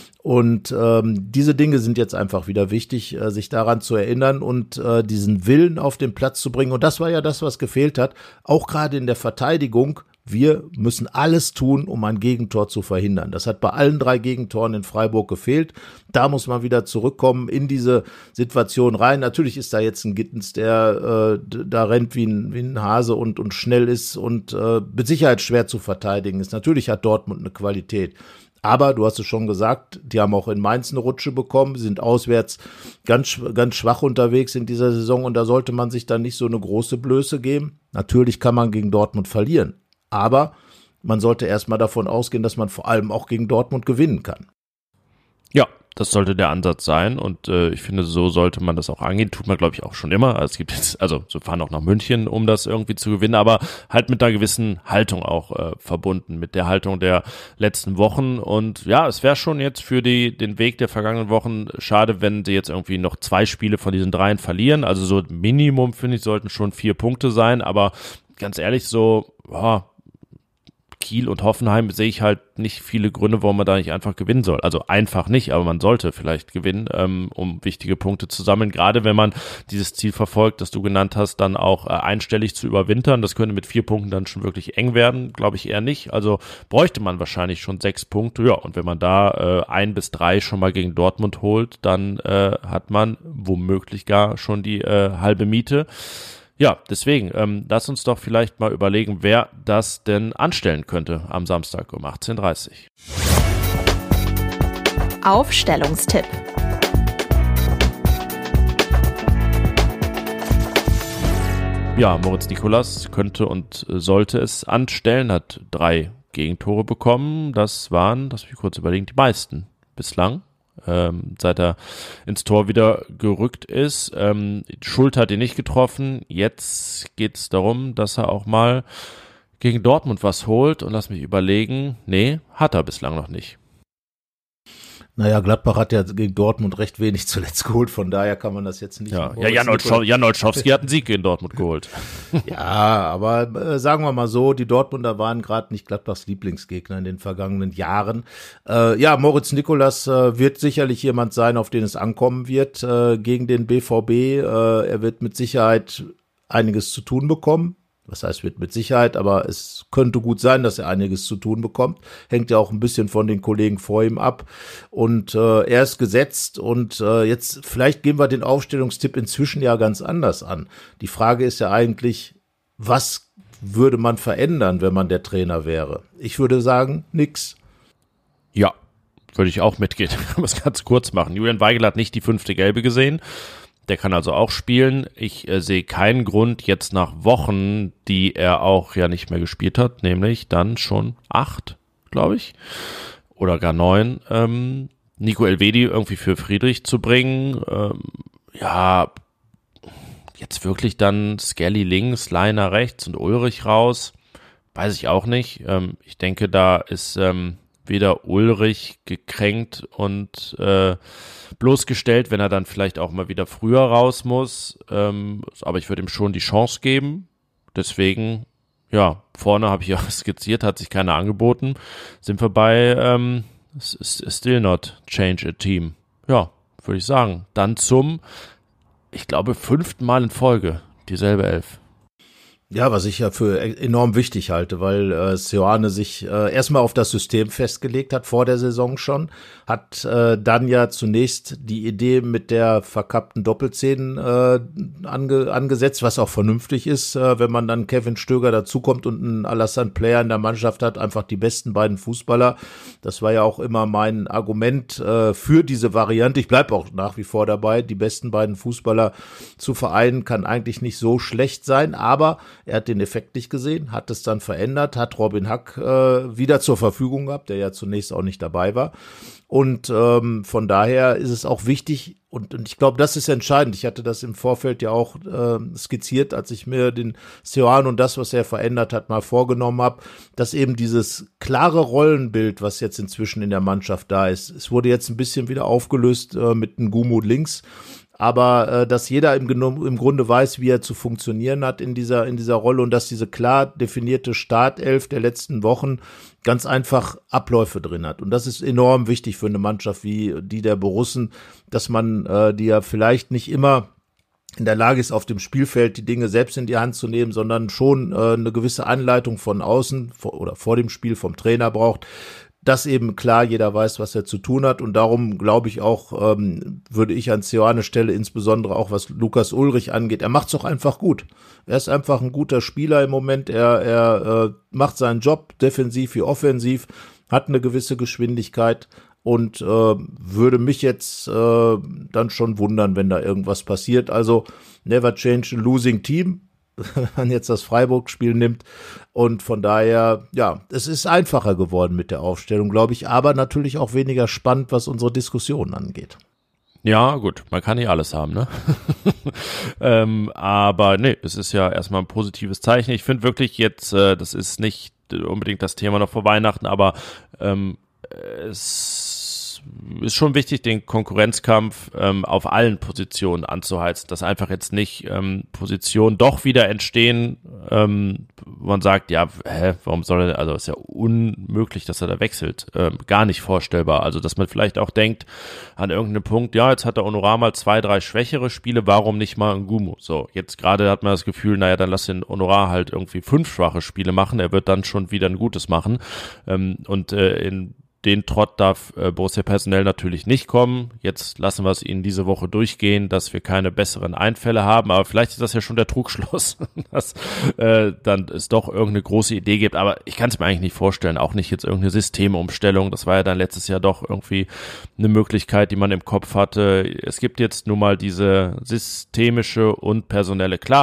S2: Und ähm, diese Dinge sind jetzt einfach wieder wichtig, äh, sich daran zu erinnern und äh, diesen Willen auf den Platz zu bringen. Und das war ja das, was gefehlt hat, auch gerade in der Verteidigung. Wir müssen alles tun, um ein Gegentor zu verhindern. Das hat bei allen drei Gegentoren in Freiburg gefehlt. Da muss man wieder zurückkommen in diese Situation rein. Natürlich ist da jetzt ein Gittens, der äh, da rennt wie ein, wie ein Hase und, und schnell ist und äh, mit Sicherheit schwer zu verteidigen ist. Natürlich hat Dortmund eine Qualität. Aber du hast es schon gesagt, die haben auch in Mainz eine Rutsche bekommen, sind auswärts ganz, ganz schwach unterwegs in dieser Saison und da sollte man sich dann nicht so eine große Blöße geben. Natürlich kann man gegen Dortmund verlieren, aber man sollte erstmal davon ausgehen, dass man vor allem auch gegen Dortmund gewinnen kann.
S3: Ja, das sollte der Ansatz sein und äh, ich finde, so sollte man das auch angehen. Tut man, glaube ich, auch schon immer. Also es gibt jetzt, also so fahren auch nach München, um das irgendwie zu gewinnen, aber halt mit einer gewissen Haltung auch äh, verbunden, mit der Haltung der letzten Wochen. Und ja, es wäre schon jetzt für die den Weg der vergangenen Wochen schade, wenn sie jetzt irgendwie noch zwei Spiele von diesen dreien verlieren. Also so Minimum, finde ich, sollten schon vier Punkte sein, aber ganz ehrlich, so, boah, Kiel und Hoffenheim sehe ich halt nicht viele Gründe, warum man da nicht einfach gewinnen soll. Also einfach nicht, aber man sollte vielleicht gewinnen, ähm, um wichtige Punkte zu sammeln. Gerade wenn man dieses Ziel verfolgt, das du genannt hast, dann auch äh, einstellig zu überwintern. Das könnte mit vier Punkten dann schon wirklich eng werden, glaube ich eher nicht. Also bräuchte man wahrscheinlich schon sechs Punkte. Ja, und wenn man da äh, ein bis drei schon mal gegen Dortmund holt, dann äh, hat man womöglich gar schon die äh, halbe Miete. Ja, deswegen, ähm, lass uns doch vielleicht mal überlegen, wer das denn anstellen könnte am Samstag um achtzehn Uhr dreißig.
S4: Aufstellungstipp.
S3: Ja, Moritz Nicolas könnte und sollte es anstellen, hat drei Gegentore bekommen. Das waren, lass mich kurz überlegen, die meisten bislang. Ähm, seit er ins Tor wieder gerückt ist. Ähm, Schuld hat ihn nicht getroffen. Jetzt geht es darum, dass er auch mal gegen Dortmund was holt. Und lass mich überlegen, nee, hat er bislang noch nicht.
S2: Naja, Gladbach hat ja gegen Dortmund recht wenig zuletzt geholt, von daher kann man das jetzt nicht.
S3: Ja, ja Jan, Olschow, Jan Olszowski hat einen Sieg gegen Dortmund geholt.
S2: Ja, aber äh, sagen wir mal so, die Dortmunder waren gerade nicht Gladbachs Lieblingsgegner in den vergangenen Jahren. Äh, ja, Moritz Nicolas äh, wird sicherlich jemand sein, auf den es ankommen wird äh, gegen den B V B. Äh, er wird mit Sicherheit einiges zu tun bekommen. Was heißt, wird mit Sicherheit, aber es könnte gut sein, dass er einiges zu tun bekommt. Hängt ja auch ein bisschen von den Kollegen vor ihm ab. Und äh, er ist gesetzt und äh, jetzt vielleicht gehen wir den Aufstellungstipp inzwischen ja ganz anders an. Die Frage ist ja eigentlich, was würde man verändern, wenn man der Trainer wäre? Ich würde sagen, nix.
S3: Ja, würde ich auch mitgehen. Ich kann es ganz kurz machen. Julian Weigl hat nicht die fünfte Gelbe gesehen. Der kann also auch spielen. Ich äh, sehe keinen Grund jetzt nach Wochen, die er auch ja nicht mehr gespielt hat, nämlich dann schon acht, glaube ich, oder gar neun, ähm, Nico Elvedi irgendwie für Friedrich zu bringen. Ähm, ja, jetzt wirklich dann Skelly links, Leiner rechts und Ulrich raus, weiß ich auch nicht. Ähm, ich denke, da ist ähm, weder Ulrich gekränkt und äh, bloßgestellt, wenn er dann vielleicht auch mal wieder früher raus muss. Ähm, aber ich würde ihm schon die Chance geben. Deswegen, ja, vorne habe ich ja skizziert, hat sich keiner angeboten. Sind wir bei ähm, still not change a team. Ja, würde ich sagen. Dann zum, ich glaube, fünften Mal in Folge dieselbe Elf.
S2: Ja, was ich ja für enorm wichtig halte, weil äh, Seoane sich äh, erstmal auf das System festgelegt hat, vor der Saison schon, hat äh, dann ja zunächst die Idee mit der verkappten Doppelzehn äh, ange, angesetzt, was auch vernünftig ist, äh, wenn man dann Kevin Stöger dazukommt und einen Alassane Player in der Mannschaft hat, einfach die besten beiden Fußballer. Das war ja auch immer mein Argument äh, für diese Variante. Ich bleibe auch nach wie vor dabei, die besten beiden Fußballer zu vereinen, kann eigentlich nicht so schlecht sein, aber er hat den Effekt nicht gesehen, hat es dann verändert, hat Robin Hack äh, wieder zur Verfügung gehabt, der ja zunächst auch nicht dabei war. Und ähm, von daher ist es auch wichtig, und, und ich glaube, das ist entscheidend. Ich hatte das im Vorfeld ja auch äh, skizziert, als ich mir den Seoane und das, was er verändert hat, mal vorgenommen habe, dass eben dieses klare Rollenbild, was jetzt inzwischen in der Mannschaft da ist, es wurde jetzt ein bisschen wieder aufgelöst äh, mit Ngumu links, aber äh, dass jeder im, im Grunde weiß, wie er zu funktionieren hat in dieser in dieser Rolle und dass diese klar definierte Startelf der letzten Wochen ganz einfach Abläufe drin hat. Und das ist enorm wichtig für eine Mannschaft wie die der Borussen, dass man äh, die ja vielleicht nicht immer in der Lage ist, auf dem Spielfeld die Dinge selbst in die Hand zu nehmen, sondern schon äh, eine gewisse Anleitung von außen vor, oder vor dem Spiel vom Trainer braucht, dass eben klar jeder weiß, was er zu tun hat. Und darum glaube ich auch, ähm, würde ich an Seoanes Stelle insbesondere auch, was Lukas Ulrich angeht, er macht's doch einfach gut. Er ist einfach ein guter Spieler im Moment. Er, er äh, macht seinen Job defensiv wie offensiv, hat eine gewisse Geschwindigkeit und äh, würde mich jetzt äh, dann schon wundern, wenn da irgendwas passiert. Also never change a losing team, wenn man jetzt das Freiburg-Spiel nimmt. Und von daher, ja, es ist einfacher geworden mit der Aufstellung, glaube ich, aber natürlich auch weniger spannend, was unsere Diskussion angeht.
S3: Ja, gut, man kann nicht alles haben, ne? ähm, aber nee, es ist ja erstmal ein positives Zeichen. Ich finde wirklich jetzt, äh, das ist nicht unbedingt das Thema noch vor Weihnachten, aber ähm, es ist schon wichtig, den Konkurrenzkampf ähm, auf allen Positionen anzuheizen, dass einfach jetzt nicht ähm, Positionen doch wieder entstehen, ähm, wo man sagt, ja, hä, warum soll er, also ist ja unmöglich, dass er da wechselt, ähm, gar nicht vorstellbar, also dass man vielleicht auch denkt an irgendeinen Punkt, ja, jetzt hat der Honorar mal zwei, drei schwächere Spiele, warum nicht mal Ngumu, so, jetzt gerade hat man das Gefühl, naja, dann lass den Honorar halt irgendwie fünf schwache Spiele machen, er wird dann schon wieder ein Gutes machen ähm, und äh, in den Trott darf äh, Borussia personell natürlich nicht kommen. Jetzt lassen wir es ihnen diese Woche durchgehen, dass wir keine besseren Einfälle haben. Aber vielleicht ist das ja schon der Trugschluss, dass äh, dann es doch irgendeine große Idee gibt. Aber ich kann es mir eigentlich nicht vorstellen. Auch nicht jetzt irgendeine Systemumstellung. Das war ja dann letztes Jahr doch irgendwie eine Möglichkeit, die man im Kopf hatte. Es gibt jetzt nun mal diese systemische und personelle Klarheit.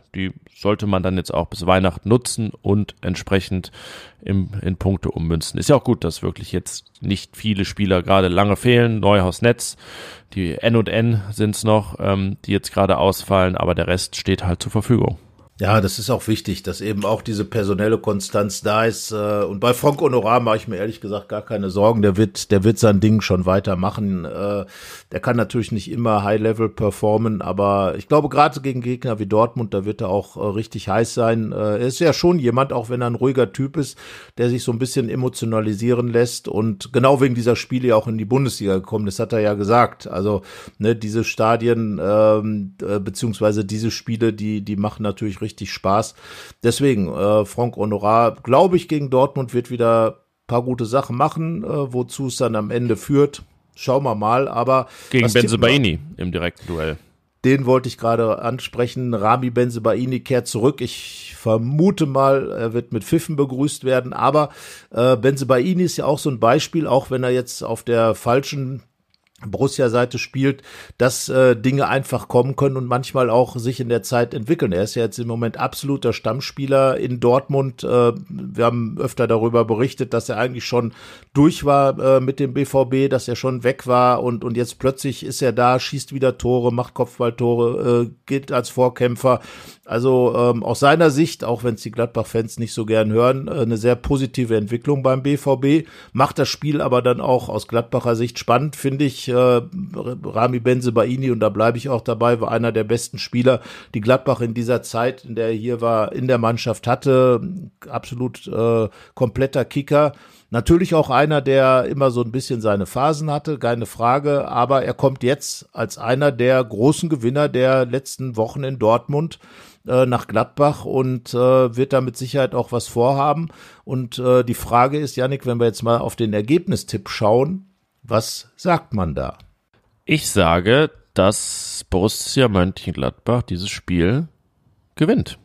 S3: Die sollte man dann jetzt auch bis Weihnachten nutzen und entsprechend im, in Punkte ummünzen. Ist ja auch gut, dass wirklich jetzt nicht viele Spieler gerade lange fehlen. Neuhaus, Netz, die N und N sind es noch, ähm, die jetzt gerade ausfallen, aber der Rest steht halt zur Verfügung.
S2: Ja, das ist auch wichtig, dass eben auch diese personelle Konstanz da ist. Und bei Franck Honorat mache ich mir ehrlich gesagt gar keine Sorgen. Der wird, der wird sein Ding schon weitermachen. Der kann natürlich nicht immer High-Level performen, aber ich glaube, gerade gegen Gegner wie Dortmund, da wird er auch richtig heiß sein. Er ist ja schon jemand, auch wenn er ein ruhiger Typ ist, der sich so ein bisschen emotionalisieren lässt und genau wegen dieser Spiele auch in die Bundesliga gekommen ist, hat er ja gesagt. Also, ne, diese Stadien, ähm, beziehungsweise diese Spiele, die, die machen natürlich richtig richtig Spaß. Deswegen, äh, Franck Honorat, glaube ich, gegen Dortmund wird wieder ein paar gute Sachen machen, äh, wozu es dann am Ende führt. Schauen wir mal, aber
S3: gegen Bensebaini im direkten Duell.
S2: Den wollte ich gerade ansprechen. Rami Bensebaini kehrt zurück. Ich vermute mal, er wird mit Pfiffen begrüßt werden, aber äh, Bensebaini ist ja auch so ein Beispiel, auch wenn er jetzt auf der falschen Borussia-Seite spielt, dass äh, Dinge einfach kommen können und manchmal auch sich in der Zeit entwickeln. Er ist ja jetzt im Moment absoluter Stammspieler in Dortmund. Äh, wir haben öfter darüber berichtet, dass er eigentlich schon durch war äh, mit dem B V B, dass er schon weg war und und jetzt plötzlich ist er da, schießt wieder Tore, macht Kopfballtore, äh, geht als Vorkämpfer. Also ähm, aus seiner Sicht, auch wenn es die Gladbach-Fans nicht so gern hören, äh, eine sehr positive Entwicklung beim B V B. Macht das Spiel aber dann auch aus Gladbacher Sicht spannend, finde ich. Äh, Rami Bensebaini, und da bleibe ich auch dabei, war einer der besten Spieler, die Gladbach in dieser Zeit, in der er hier war, in der Mannschaft hatte. Absolut äh, kompletter Kicker. Natürlich auch einer, der immer so ein bisschen seine Phasen hatte, keine Frage, aber er kommt jetzt als einer der großen Gewinner der letzten Wochen in Dortmund äh, nach Gladbach und äh, wird da mit Sicherheit auch was vorhaben. Und äh, die Frage ist, Yannick, wenn wir jetzt mal auf den Ergebnistipp schauen, was sagt man da?
S3: Ich sage, dass Borussia Mönchengladbach dieses Spiel gewinnt.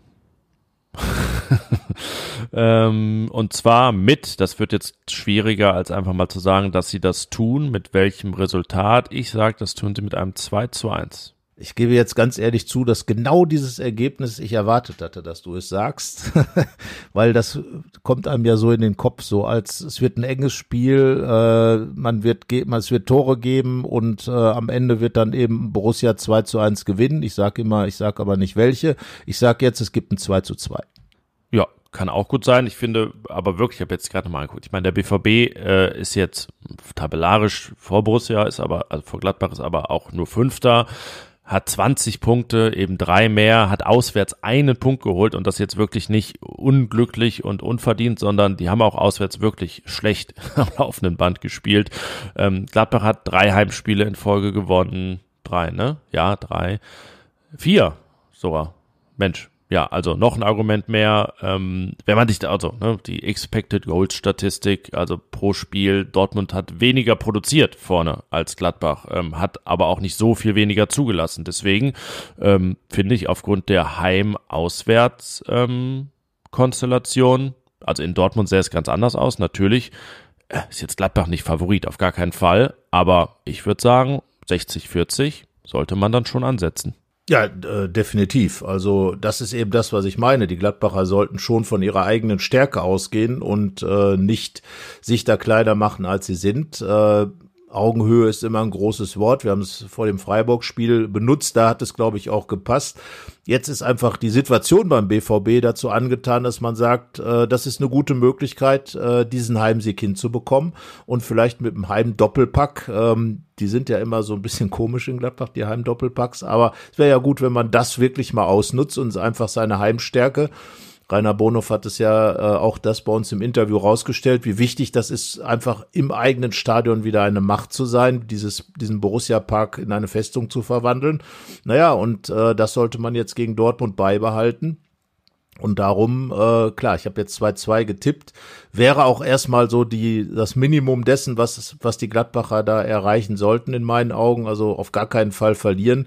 S3: ähm, und zwar mit, das wird jetzt schwieriger, als einfach mal zu sagen, dass sie das tun, mit welchem Resultat. Ich sage, das tun sie mit einem zwei zu eins.
S2: Ich gebe jetzt ganz ehrlich zu, dass genau dieses Ergebnis ich erwartet hatte, dass du es sagst, weil das kommt einem ja so in den Kopf, so als es wird ein enges Spiel, äh, man wird geben, es wird Tore geben und äh, am Ende wird dann eben Borussia zwei zu eins gewinnen. Ich sage immer, ich sage aber nicht welche. Ich sage jetzt, es gibt ein zwei zu zwei.
S3: Ja, kann auch gut sein. Ich finde aber wirklich, ich habe jetzt gerade mal angeguckt, ich meine, der B V B äh, ist jetzt tabellarisch vor Borussia, ist aber, also vor Gladbach ist aber auch nur Fünfter. Hat zwanzig Punkte, eben drei mehr, hat auswärts einen Punkt geholt und das jetzt wirklich nicht unglücklich und unverdient, sondern die haben auch auswärts wirklich schlecht am laufenden Band gespielt. Ähm, Gladbach hat drei Heimspiele in Folge gewonnen. Drei, ne? Ja, drei. Vier sogar. Mensch. Ja, also noch ein Argument mehr, ähm, wenn man sich da, also ne, die Expected Goals Statistik, also pro Spiel, Dortmund hat weniger produziert vorne als Gladbach, ähm, hat aber auch nicht so viel weniger zugelassen. Deswegen ähm, finde ich aufgrund der Heim-Auswärts-Konstellation, ähm, also in Dortmund sähe es ganz anders aus, natürlich äh, ist jetzt Gladbach nicht Favorit, auf gar keinen Fall, aber ich würde sagen, sechzig vierzig sollte man dann schon ansetzen.
S2: Ja, äh, definitiv. Also das ist eben das, was ich meine. Die Gladbacher sollten schon von ihrer eigenen Stärke ausgehen und äh, nicht sich da kleiner machen, als sie sind. Äh, Augenhöhe ist immer ein großes Wort. Wir haben es vor dem Freiburg-Spiel benutzt. Da hat es, glaube ich, auch gepasst. Jetzt ist einfach die Situation beim B V B dazu angetan, dass man sagt, äh, das ist eine gute Möglichkeit, äh, diesen Heimsieg hinzubekommen und vielleicht mit einem Heimdoppelpack. Ähm, die sind ja immer so ein bisschen komisch in Gladbach, die Heimdoppelpacks. Aber es wäre ja gut, wenn man das wirklich mal ausnutzt und einfach seine Heimstärke. Rainer Bonhoff hat es ja äh, auch das bei uns im Interview rausgestellt, wie wichtig das ist, einfach im eigenen Stadion wieder eine Macht zu sein, dieses diesen Borussia-Park in eine Festung zu verwandeln. Naja, und äh, das sollte man jetzt gegen Dortmund beibehalten. Und darum, äh, klar, ich habe jetzt zwei zwei getippt, wäre auch erstmal so die das Minimum dessen, was was die Gladbacher da erreichen sollten in meinen Augen, also auf gar keinen Fall verlieren.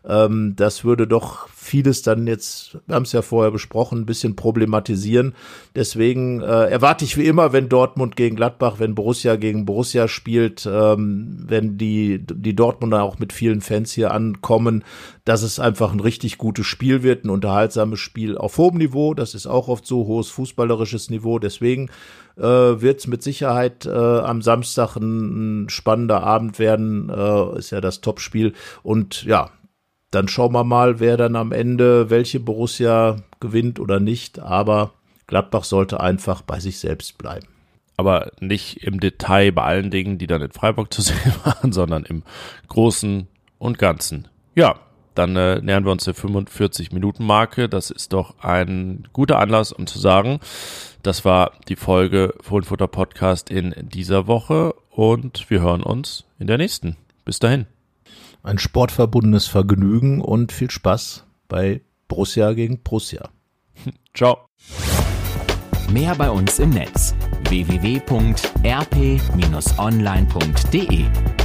S2: Ähm, das würde doch vieles dann jetzt, wir haben es ja vorher besprochen, ein bisschen problematisieren. Deswegen äh, erwarte ich wie immer, wenn Dortmund gegen Gladbach, wenn Borussia gegen Borussia spielt, ähm, wenn die, die Dortmunder auch mit vielen Fans hier ankommen, dass es einfach ein richtig gutes Spiel wird, ein unterhaltsames Spiel auf hohem Niveau. Das ist auch oft so hohes fußballerisches Niveau. Deswegen äh, wird es mit Sicherheit äh, am Samstag ein, ein spannender Abend werden. Äh, ist ja das Topspiel. Und ja, dann schauen wir mal, wer dann am Ende welche Borussia gewinnt oder nicht. Aber Gladbach sollte einfach bei sich selbst bleiben.
S3: Aber nicht im Detail bei allen Dingen, die dann in Freiburg zu sehen waren, sondern im Großen und Ganzen. Ja, dann äh, nähern wir uns der fünfundvierzig-Minuten-Marke. Das ist doch ein guter Anlass, um zu sagen, das war die Folge Fohlenfutter Podcast in dieser Woche und wir hören uns in der nächsten. Bis dahin.
S2: Ein sportverbundenes Vergnügen und viel Spaß bei Borussia gegen Borussia.
S3: Ciao.
S1: Mehr bei uns im Netz w w w punkt r p Bindestrich online punkt d e